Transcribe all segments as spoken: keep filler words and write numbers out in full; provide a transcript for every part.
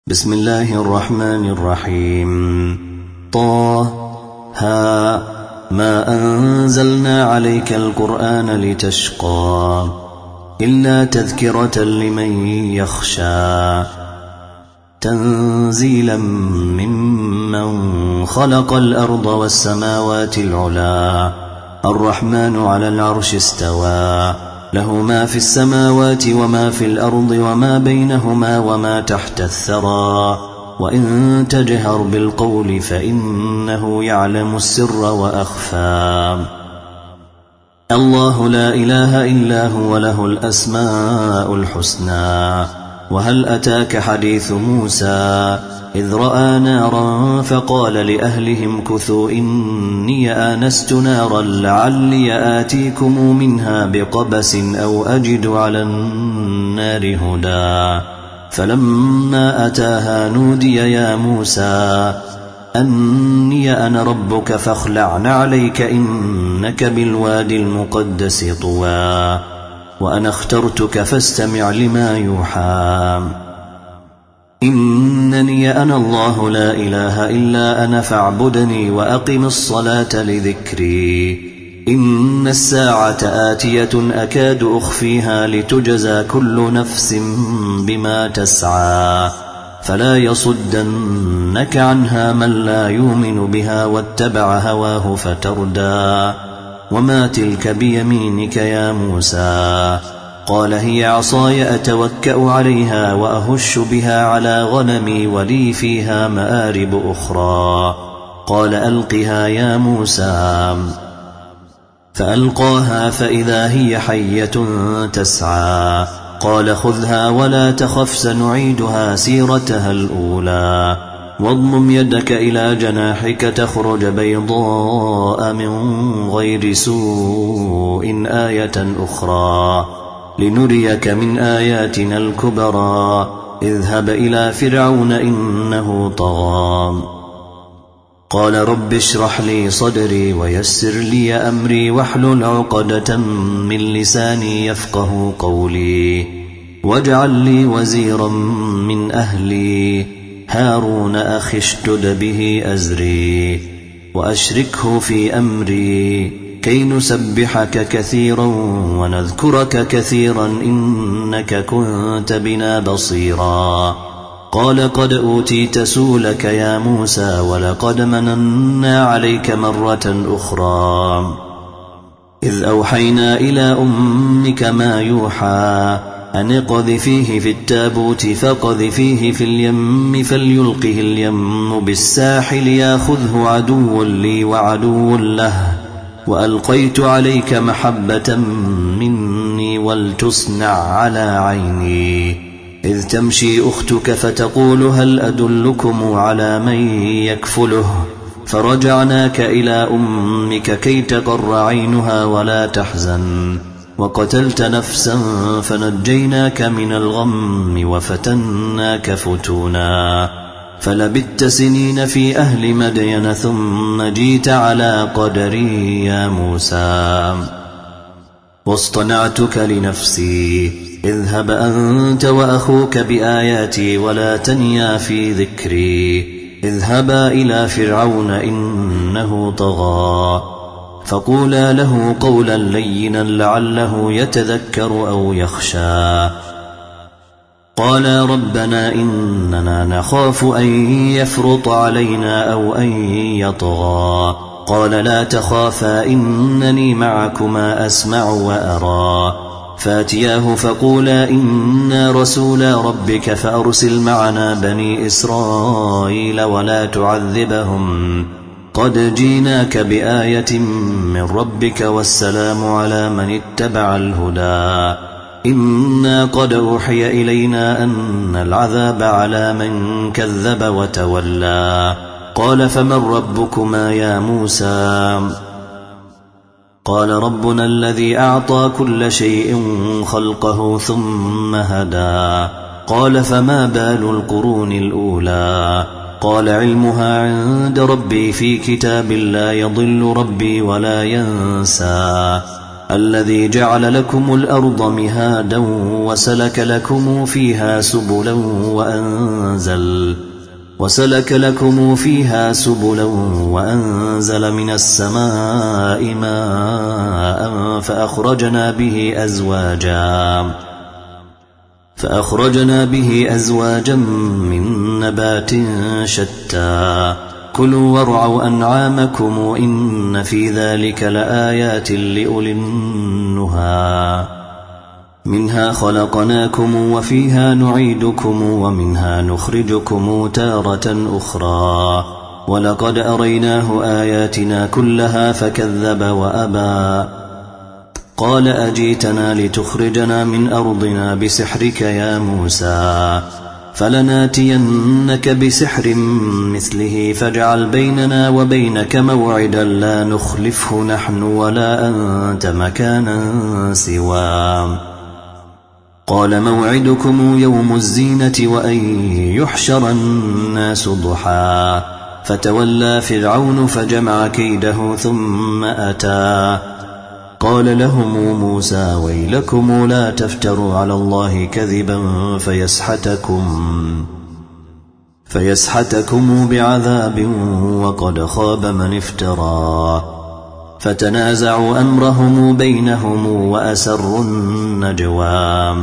بسم الله الرحمن الرحيم. طه ها ما أنزلنا عليك القرآن لتشقى إلا تذكرة لمن يخشى تنزيلا ممن خلق الأرض والسماوات العلا الرحمن على العرش استوى له ما في السماوات وما في الأرض وما بينهما وما تحت الثرى وإن تجهر بالقول فإنه يعلم السر وأخفى الله لا إله إلا هو له الأسماء الحسنى. وهل أتاك حديث موسى إذ رأى نارا فقال لأهلهم كثوا إني آنست نارا لعلي آتيكم منها بقبس أو أجد على النار هدى فلما أتاها نودي يا موسى أني أنا ربك فاخلع نعليك إنك بالوادي المقدس طوى وأنا اخترتك فاستمع لما يوحى إنني أنا الله لا إله إلا أنا فاعبدني وأقم الصلاة لذكري إن الساعة آتية أكاد أخفيها لتجزى كل نفس بما تسعى فلا يصدنك عنها من لا يؤمن بها واتبع هواه فتردى وما تلك بيمينك يا موسى قال هي عصاي أتوكأ عليها وأهش بها على غنمي ولي فيها مآرب أخرى قال ألقها يا موسى فألقاها فإذا هي حية تسعى قال خذها ولا تخف سنعيدها سيرتها الأولى واضمم يدك إلى جناحك تخرج بيضاء من غير سوء آية أخرى لنريك من آياتنا الكبرى اذهب إلى فرعون إنه طغى قال رب اشرح لي صدري ويسر لي أمري واحلل عقدة من لساني يفقه قولي واجعل لي وزيرا من أهلي هارون أخي اشدد به أزري وأشركه في أمري كي نسبحك كثيرا ونذكرك كثيرا إنك كنت بنا بصيرا قال قد أوتيت سؤلك يا موسى ولقد مننا عليك مرة أخرى إذ أوحينا إلى أمك ما يوحى أن اقذفيه في التابوت فقذفيه في اليم فليلقه اليم بالساحل ياخذه عدو لي وعدو له وألقيت عليك محبة مني ولتصنع على عيني إذ تمشي أختك فتقول هل أدلكم على من يكفله فرجعناك إلى أمك كي تقر عينها ولا تحزن وقتلت نفسا فنجيناك من الغم وفتناك فتونا فلبثت سنين في أهل مدين ثم جيت على قدري يا موسى واصطنعتك لنفسي اذهب أنت وأخوك بآياتي ولا تنيا في ذكري اذهبا إلى فرعون إنه طغى فقولا له قولا لينا لعله يتذكر أو يخشى قالا ربنا إننا نخاف أن يفرط علينا أو أن يطغى قال لا تخافا إنني معكما أسمع وأرى فاتياه فقولا إنا رسولا ربك فأرسل معنا بني إسرائيل ولا تعذبهم قد جيناك بآية من ربك والسلام على من اتبع الهدى إنا قد أوحي إلينا أن العذاب على من كذب وتولى قال فمن ربكما يا موسى قال ربنا الذي أعطى كل شيء خلقه ثم هدى قال فما بال القرون الأولى قال علمها عند ربي في كتاب لا يضل ربي ولا ينسى الذي جعل لكم الأرض مهادا وسلك لكم فيها سبلا وأنزل وسلك لكم فيها سبلا وأنزل من السماء ماء فأخرجنا به أزواجا فأخرجنا به أزواجا من نبات شتى كلوا وارعوا أنعامكم إن في ذلك لآيات لأولي النهى منها خلقناكم وفيها نعيدكم ومنها نخرجكم تارة أخرى ولقد أريناه آياتنا كلها فكذب وأبى قال أجيتنا لتخرجنا من أرضنا بسحرك يا موسى فلناتينك بسحر مثله فاجعل بيننا وبينك موعدا لا نخلفه نحن ولا أنت مكانا سوى قال موعدكم يوم الزينة وأن يحشر الناس ضحى فتولى فرعون فجمع كيده ثم أتى قال لهم موسى ويلكم لا تفتروا على الله كذبا فيسحتكم فيسحتكم بعذاب وقد خاب من افترى فتنازعوا أمرهم بينهم وأسروا النجوى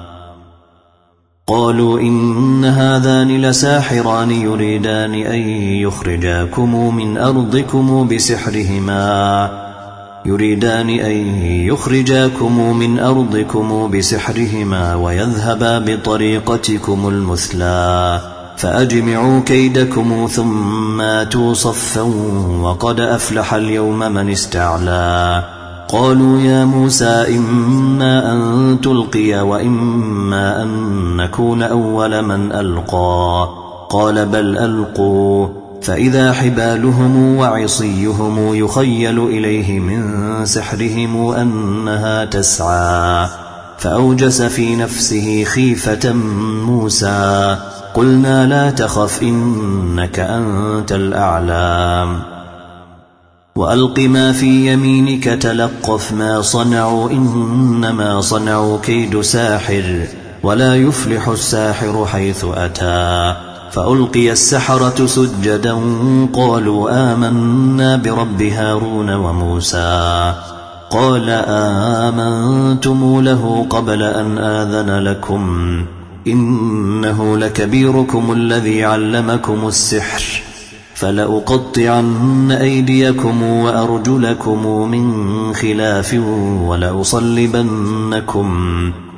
قالوا إن هذان لساحران يريدان أن يخرجاكم من أرضكم بسحرهما يريدان أن يخرجاكم من أرضكم بسحرهما ويذهبا بطريقتكم المثلى فأجمعوا كيدكم ثم آتوا صفا وقد أفلح اليوم من استعلى قالوا يا موسى إما أن تلقي وإما أن نكون أول من ألقى قال بل ألقوا فإذا حبالهم وعصيهم يخيل إليه من سحرهم أنها تسعى فأوجس في نفسه خيفة موسى قلنا لا تخف إنك أنت الأعلى وألق ما في يمينك تلقف ما صنعوا إنما صنعوا كيد ساحر ولا يفلح الساحر حيث أتى فألقي السحرة سجدا قالوا آمنا برب هارون وموسى قال آمنتم له قبل أن آذن لكم إنه لكبيركم الذي علمكم السحر فلأقطعن أيديكم وأرجلكم من خلاف ولأصلبنكم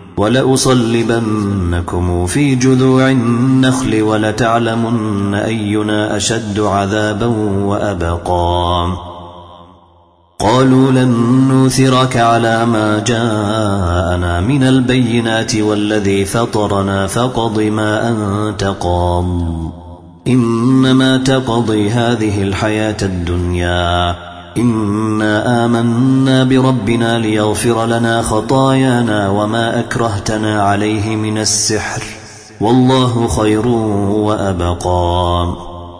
ولأصلبنكم في جذوع النخل ولتعلمن أينا أشد عذابا وأبقى قالوا لن نوثرك على ما جاءنا من البينات والذي فطرنا فاقض ما أنت قاض إنما تقضي هذه الحياة الدنيا إنا آمنا بربنا ليغفر لنا خطايانا وما أكرهتنا عليه من السحر والله خير وأبقى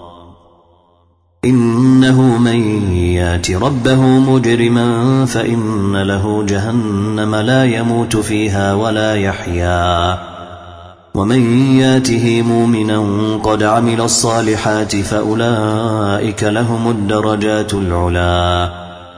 إنه من يات ربه مجرما فإن له جهنم لا يموت فيها ولا يحيا ومن ياته مؤمنا قد عمل الصالحات فأولئك لهم الدرجات العلا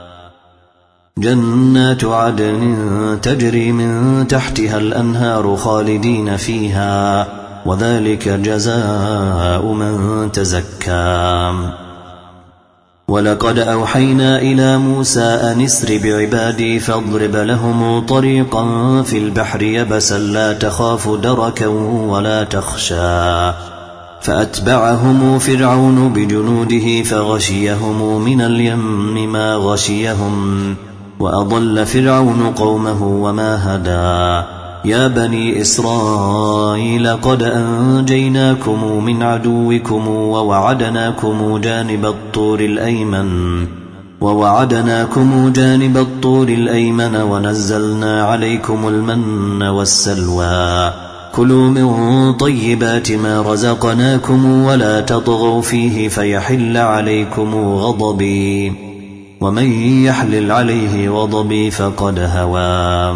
جنات عدن تجري من تحتها الأنهار خالدين فيها وذلك جزاء من تزكى ولقد أوحينا إلى موسى أن اسر بعبادي فاضرب لهم طريقا في البحر يبسا لا تخاف دركا ولا تخشى فأتبعهم فرعون بجنوده فغشيهم من اليم ما غشيهم وأضل فرعون قومه وما هدى يا بني إسرائيل قد أنجيناكم من عدوكم ووعدناكم جانب الطور الأيمن ووعدناكم جانب الطور الأيمن ونزلنا عليكم المن والسلوى كلوا من طيبات ما رزقناكم ولا تطغوا فيه فيحل عليكم غضبي ومن يحلل عليه غضبي فقد هوى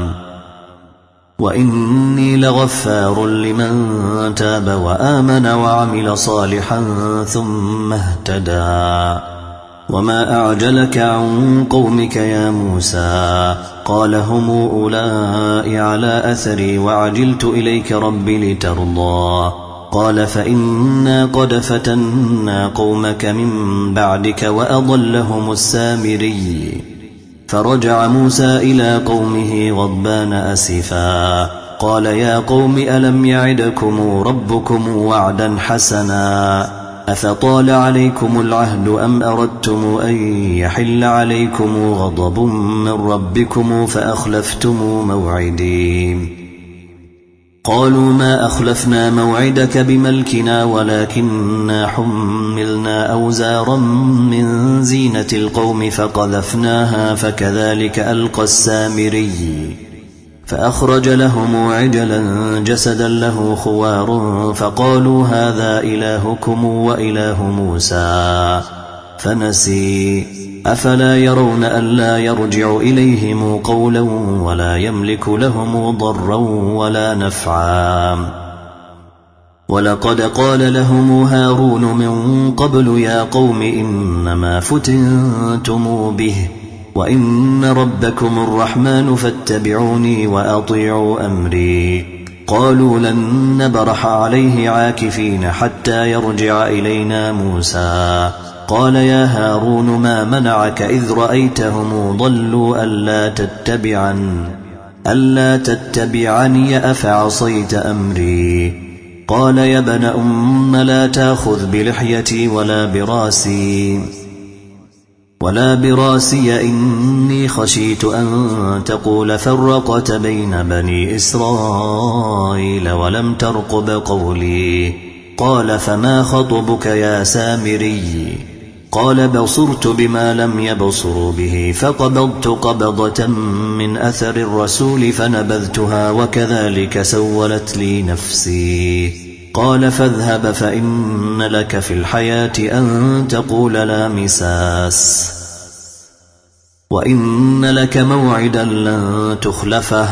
وإني لغفار لمن تاب وآمن وعمل صالحا ثم اهتدى وما أعجلك عن قومك يا موسى قال هم أولئك على أثري وعجلت إليك رب لترضى قال فإنا قد فتنا قومك من بعدك وأضلهم السامري فرجع موسى إلى قومه غضبان أسفا قال يا قوم ألم يعدكم ربكم وعدا حسنا أفطال عليكم العهد أم أردتم أن يحل عليكم غضب من ربكم فأخلفتم موعدي قالوا ما أخلفنا موعدك بملكنا ولكننا حملنا أوزارا من زينة القوم فقذفناها فكذلك ألقى السامري فأخرج لهم عجلا جسدا له خوار فقالوا هذا إلهكم وإله موسى فنسي أفلا يرون ألا يرجع إليهم قولا ولا يملك لهم ضرا ولا نفعا ولقد قال لهم هارون من قبل يا قوم إنما فتنتم به وإن ربكم الرحمن فاتبعوني وأطيعوا أمري قالوا لن نبرح عليه عاكفين حتى يرجع إلينا موسى قال يا هارون ما منعك إذ رأيتهم ضلوا ألا تتبعن ألا تتبعني أفعصيت أمري قال يا ابن أم لا تأخذ بلحيتي ولا براسي ولا براسي إني خشيت أن تقول فرقت بين بني إسرائيل ولم ترقب قولي قال فما خطبك يا سامري قال بصرت بما لم يبصروا به فقبضت قبضة من أثر الرسول فنبذتها وكذلك سولت لي نفسي قال فاذهب فإن لك في الحياة أن تقول لا مساس وإن لك موعدا لن تخلفه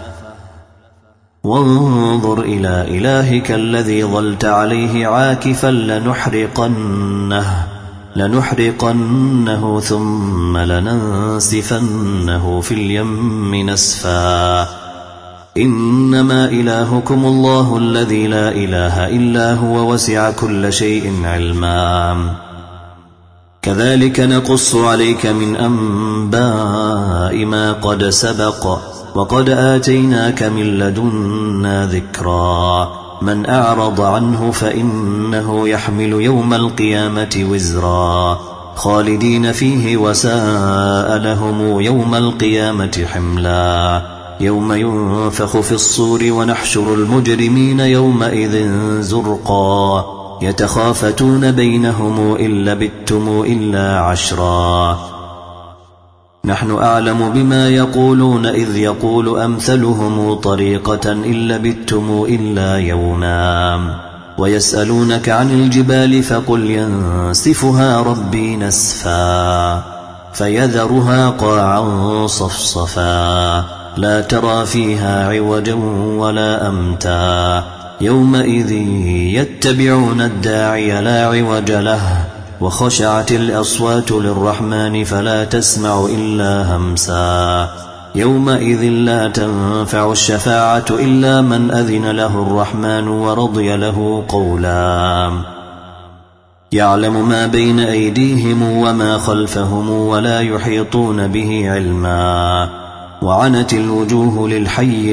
وانظر إلى إلهك الذي ظلت عليه عاكفا لنحرقنه لنحرقنه ثم لننسفنه في اليم نسفا إنما إلهكم الله الذي لا إله إلا هو وسع كل شيء علما كذلك نقص عليك من أنباء ما قد سبق وقد آتيناك من لدنا ذكرا من أعرض عنه فإنه يحمل يوم القيامة وزرا خالدين فيه وساء لهم يوم القيامة حملا يوم ينفخ في الصور ونحشر المجرمين يومئذ زرقا يتخافتون بينهم إن لبثتم إلا عشرا نحن أعلم بما يقولون إذ يقول أمثلهم طريقة إن لبثتم إلا يوما ويسألونك عن الجبال فقل ينسفها ربي نسفا فيذرها قاعا صفصفا لا ترى فيها عوجا ولا أمتا يومئذ يتبعون الداعي لا عوج له وخشعت الأصوات للرحمن فلا تسمع إلا همسا يومئذ لا تنفع الشفاعة إلا من أذن له الرحمن ورضي له قولا يعلم ما بين أيديهم وما خلفهم ولا يحيطون به علما وعنت الوجوه للحي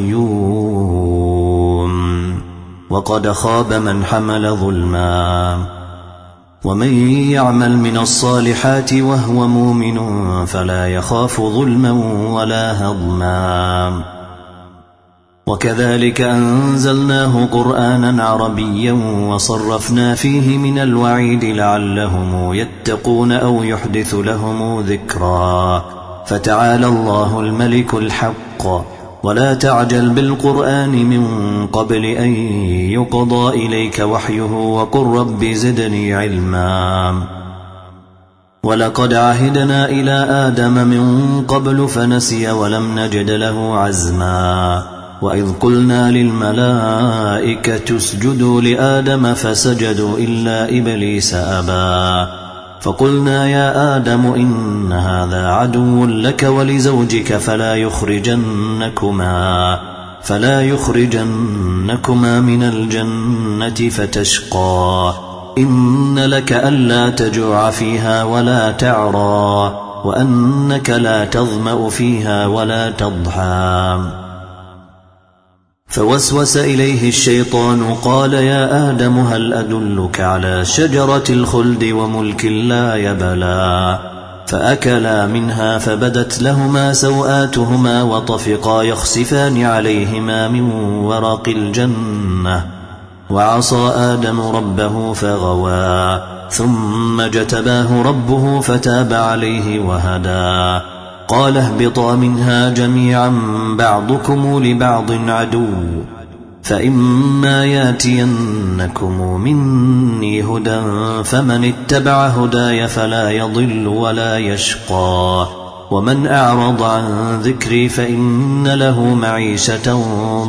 القيوم وقد خاب من حمل ظلما ومن يعمل من الصالحات وهو مؤمن فلا يخاف ظلما ولا هضما وكذلك أنزلناه قرآنا عربيا وصرفنا فيه من الوعيد لعلهم يتقون أو يحدث لهم ذكرا فتعالى الله الملك الحق ولا تعجل بالقرآن من قبل أن يقضى إليك وحيه وقل رب زدني علما ولقد عهدنا إلى آدم من قبل فنسي ولم نجد له عزما وإذ قلنا للملائكة اسجدوا لآدم فسجدوا إلا إبليس أبى فقلنا يا آدم إن هذا عدو لك ولزوجك فلا يخرجنكما فلا يخرجنكما من الجنة فتشقى إن لك ألا تجوع فيها ولا تعرى وأنك لا تظمأ فيها ولا تضحى فوسوس إليه الشيطان قال يا آدم هل أدلك على شجرة الخلد وملك لا يبلى فأكلا منها فبدت لهما سوآتهما وطفقا يخسفان عليهما من ورق الجنة وعصى آدم ربه فغوى ثم جتباه ربه فتاب عليه وهدى قال اهبطا منها جميعا بعضكم لبعض عدو فإما ياتينكم مني هدى فمن اتبع هداي فلا يضل ولا يشقى ومن أعرض عن ذكري فإن له معيشة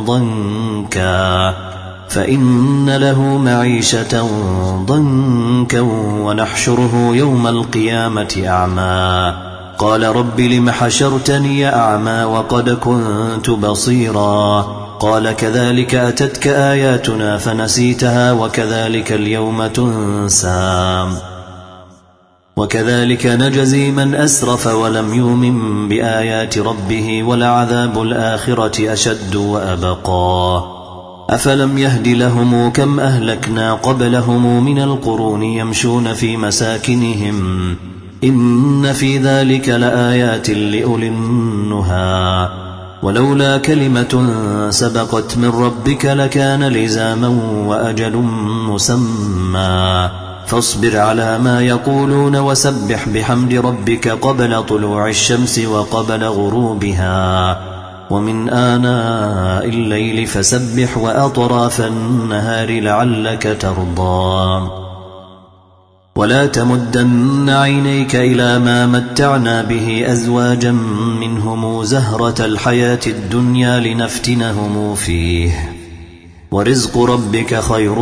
ضنكا فإن له معيشة ضنكا ونحشره يوم القيامة أعمى قال رب لم حشرتني أعمى وقد كنت بصيرا قال كذلك أتتك آياتنا فنسيتها وكذلك اليوم تنسى وكذلك نجزي من أسرف ولم يؤمن بآيات ربه ولعذاب الآخرة أشد وأبقى أفلم يهد لهم كم أهلكنا قبلهم من القرون يمشون في مساكنهم إن في ذلك لآيات لأولي النهى ولولا كلمة سبقت من ربك لكان لزاما وأجل مسمى فاصبر على ما يقولون وسبح بحمد ربك قبل طلوع الشمس وقبل غروبها ومن آناء الليل فسبح وأطراف النهار لعلك ترضى ولا تمدن عينيك إلى ما متعنا به أزواجا منهم زهرة الحياة الدنيا لنفتنهم فيه ورزق ربك خير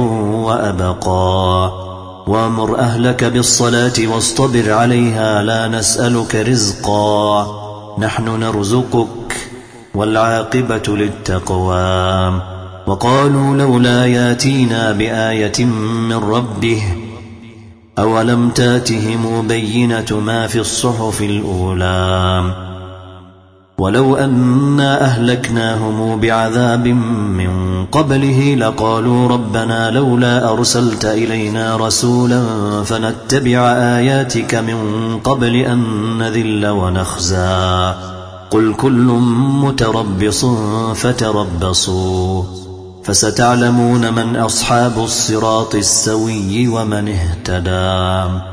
وأبقى وامر أهلك بالصلاة واصطبر عليها لا نسألك رزقا نحن نرزقك والعاقبة للتقوى وقالوا لولا ياتينا بآية من ربه أولم تاتهم بينة ما في الصحف الأولى ولو أنا أهلكناهم بعذاب من قبله لقالوا ربنا لولا أرسلت إلينا رسولا فنتبع آياتك من قبل أن نذل ونخزى قل كل متربص فتربصوا فستعلمون من أصحاب الصراط السوي ومن اهتدى